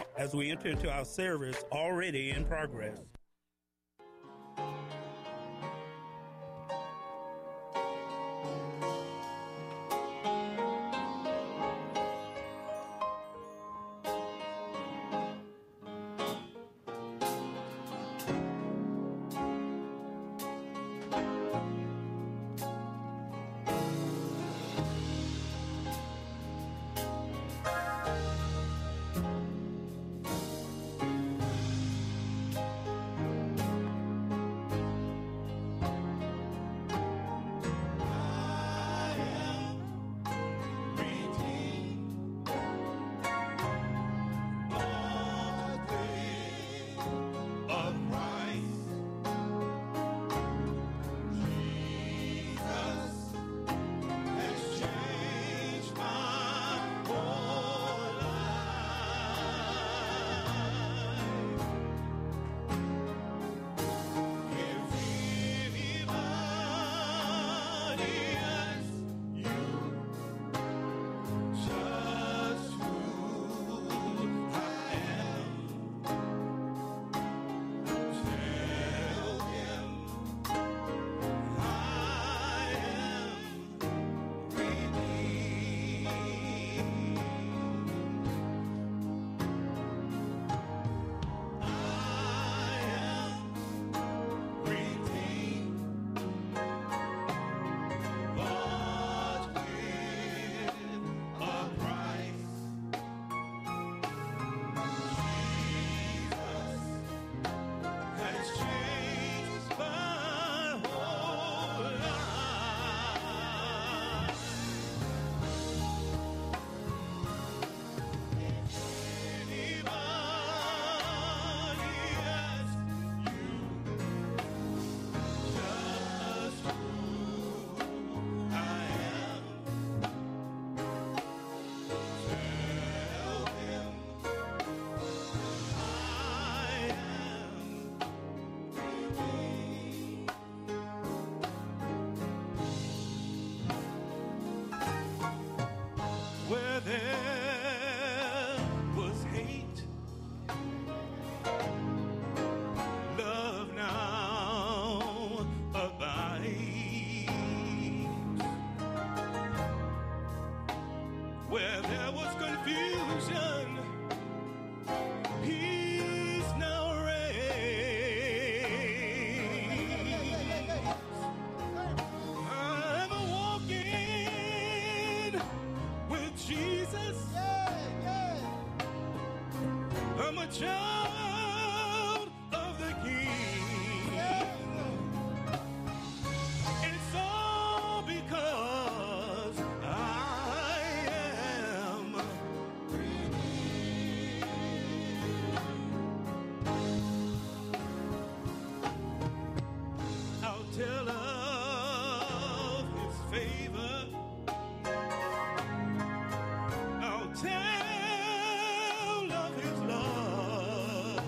as we enter into our service already in progress. I'll tell of his love.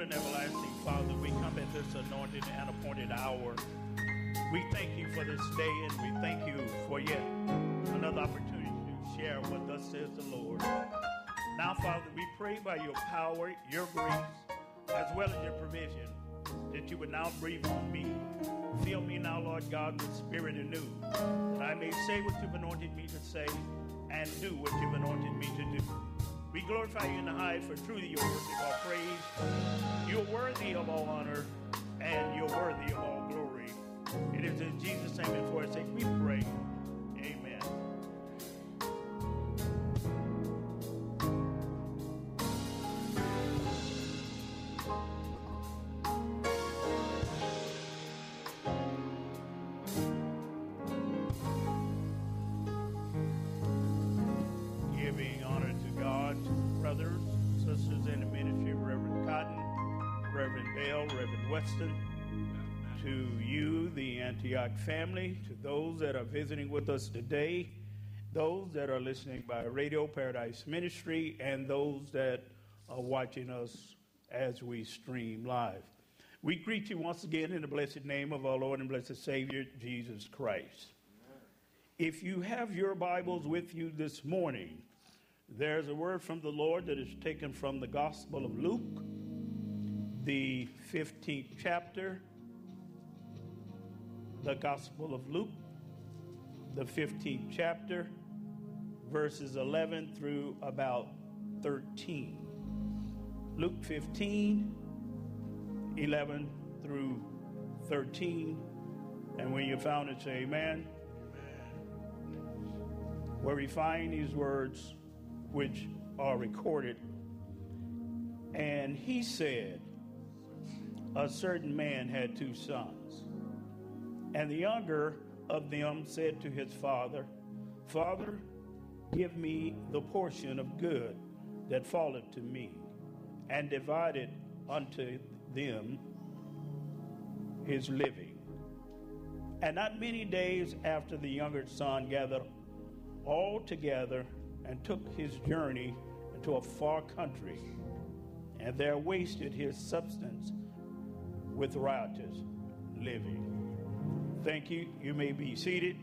and everlasting Father, we come at this anointed and appointed hour. We thank you for this day, and we thank you for yet another opportunity to share what thus says the Lord. Now, Father, we pray by your power, your grace, as well as your provision, that you would now breathe on me. Fill me now, Lord God, with spirit anew, that I may say what you've anointed me to say and do what you've anointed me to do. We glorify you in the highest, for truly you're worthy of all praise. You're worthy of all honor, and you're worthy of all glory. It is in Jesus' name and for his sake we pray. Amen. Giving honor to God, brothers, sisters in the ministry, Reverend Cotton, Reverend Bell, Reverend Weston, to you, the Antioch family, to those that are visiting with us today, those that are listening by Radio Paradise Ministry, and those that are watching us as we stream live. We greet you once again in the blessed name of our Lord and blessed Savior, Jesus Christ. If you have your Bibles with you this morning, there's a word from the Lord that is taken from the Gospel of Luke, the 15th chapter. The Gospel of Luke, the 15th chapter, verses 11 through about 13. Luke 15, 11 through 13. And when you found it, say amen. Where we find these words which are recorded. And he said, a certain man had two sons. And the younger of them said to his father, Father, give me the portion of good that falleth to me, and divided unto them his living. And not many days after, the younger son gathered all together and took his journey into a far country, and there wasted his substance with riotous living. Thank you. You may be seated.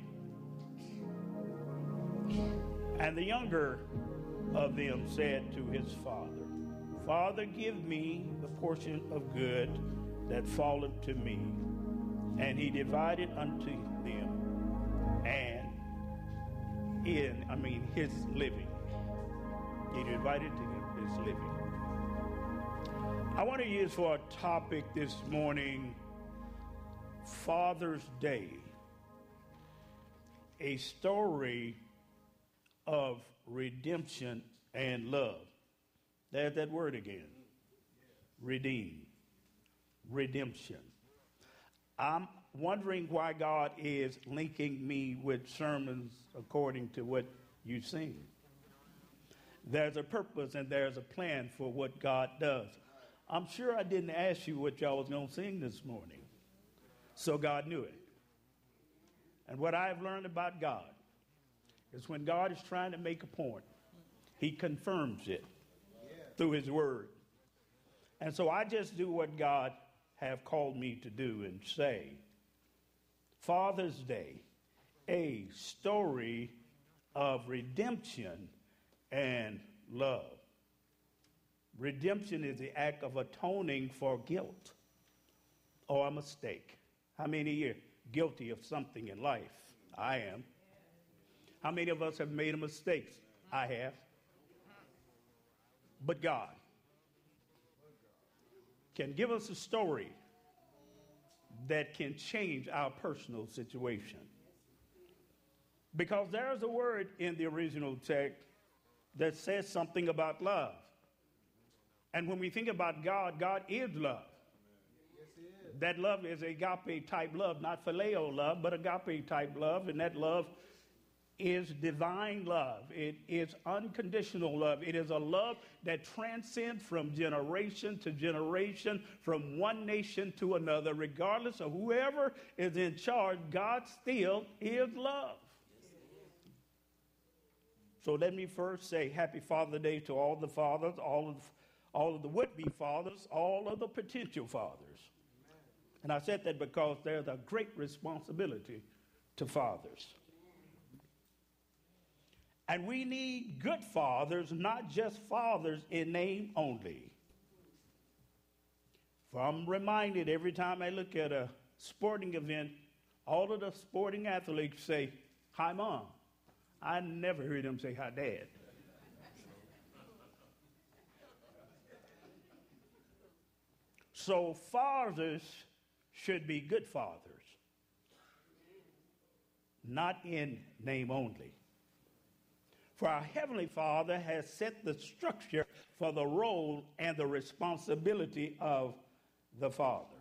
And the younger of them said to his father, Father, give me the portion of good that falleth to me. And he divided unto them his living. He divided to him his living. I want to use for a topic this morning, Father's Day, a story of redemption and love. There's that word again. Redeem. Redemption. I'm wondering why God is linking me with sermons according to what you sing. There's a purpose and there's a plan for what God does. I'm sure I didn't ask you what y'all was going to sing this morning. So God knew it. And what I've learned about God is when God is trying to make a point, he confirms it through his word. And so I just do what God have called me to do and say, Father's Day, a story of redemption and love. Redemption is the act of atoning for guilt or a mistake. How many are guilty of something in life? I am. How many of us have made a mistake? I have. But God can give us a story that can change our personal situation. Because there's a word in the original text that says something about love. And when we think about God, God is love. That love is agape type love, not phileo love, but agape type love. And that love is divine love. It is unconditional love. It is a love that transcends from generation to generation, from one nation to another. Regardless of whoever is in charge, God still is love. So let me first say Happy Father's Day to all the fathers, all all of the would-be fathers, all of the potential fathers. And I said that because there's a great responsibility to fathers. And we need good fathers, not just fathers in name only. For I'm reminded every time I look at a sporting event, all of the sporting athletes say, "Hi, Mom." I never heard them say, "Hi, Dad." So fathers should be good fathers, not in name only. For our Heavenly Father has set the structure for the role and the responsibility of the Father.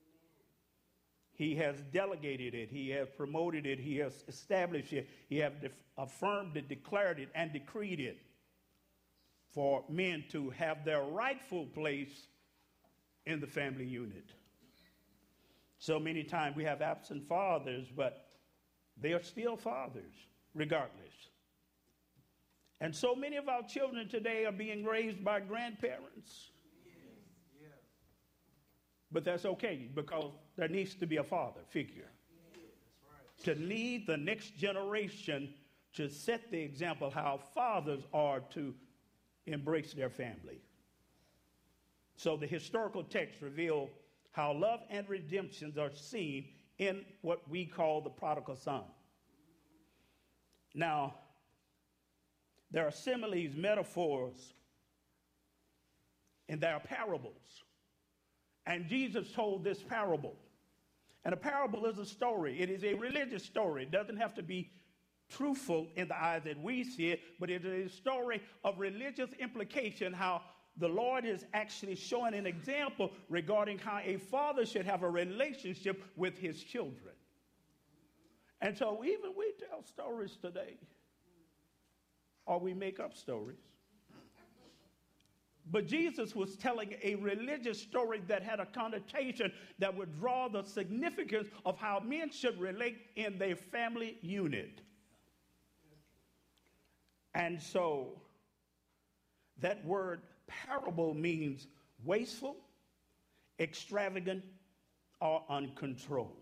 He has delegated it. He has promoted it. He has established it. He has affirmed it, declared it, and decreed it for men to have their rightful place in the family unit. So many times we have absent fathers, but they are still fathers regardless. And so many of our children today are being raised by grandparents. Yeah. But that's okay, because there needs to be a father figure. That's right. To lead the next generation, to set the example how fathers are to embrace their family. So the historical text reveal how love and redemption are seen in what we call the prodigal son. Now, there are similes, metaphors, and there are parables. And Jesus told this parable. And a parable is a story. It is a religious story. It doesn't have to be truthful in the eyes that we see it, but it is a story of religious implication, how the Lord is actually showing an example regarding how a father should have a relationship with his children. And so even we tell stories today, or we make up stories. But Jesus was telling a religious story that had a connotation that would draw the significance of how men should relate in their family unit. And so that word parable means wasteful, extravagant, or uncontrolled.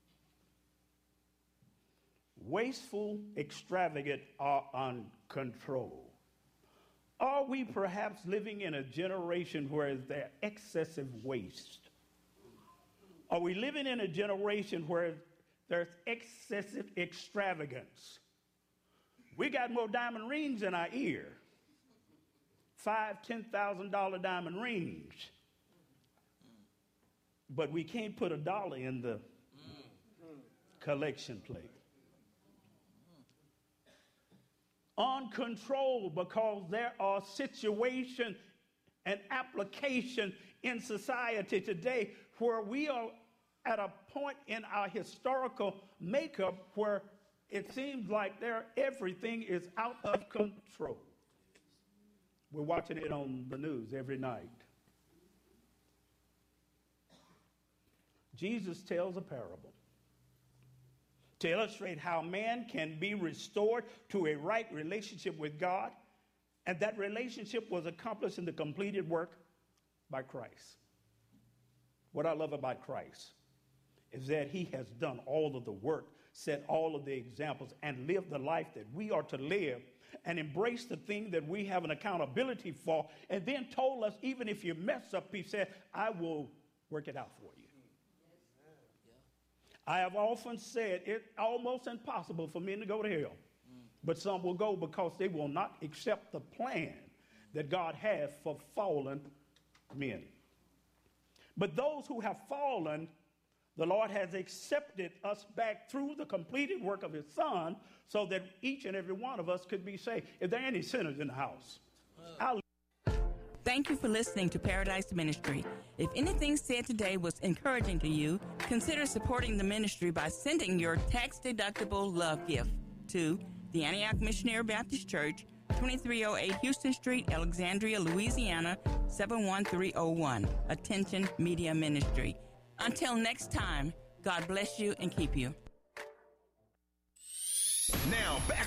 Wasteful, extravagant, or uncontrolled. Are we perhaps living in a generation where there's excessive waste? Are we living in a generation where there's excessive extravagance? We got more diamond rings in our ear. $5,000, $10,000 diamond rings. But we can't put $1 in the collection plate. Uncontrolled, because there are situations and application in society today where we are at a point in our historical makeup where it seems like everything is out of control. We're watching it on the news every night. Jesus tells a parable to illustrate how man can be restored to a right relationship with God, and that relationship was accomplished in the completed work by Christ. What I love about Christ is that he has done all of the work, set all of the examples, and lived the life that we are to live, and embrace the thing that we have an accountability for, and then told us, even if you mess up, he said, I will work it out for you. I have often said it's almost impossible for men to go to hell. But some will go because they will not accept the plan that God has for fallen men. But those who have fallen, the Lord has accepted us back through the completed work of his Son so that each and every one of us could be saved. If there are any sinners in the house, Thank you for listening to Paradise Ministry. If anything said today was encouraging to you, consider supporting the ministry by sending your tax-deductible love gift to the Antioch Missionary Baptist Church, 2308 Houston Street, Alexandria, Louisiana, 71301. Attention Media Ministry. Until next time, God bless you and keep you. Now back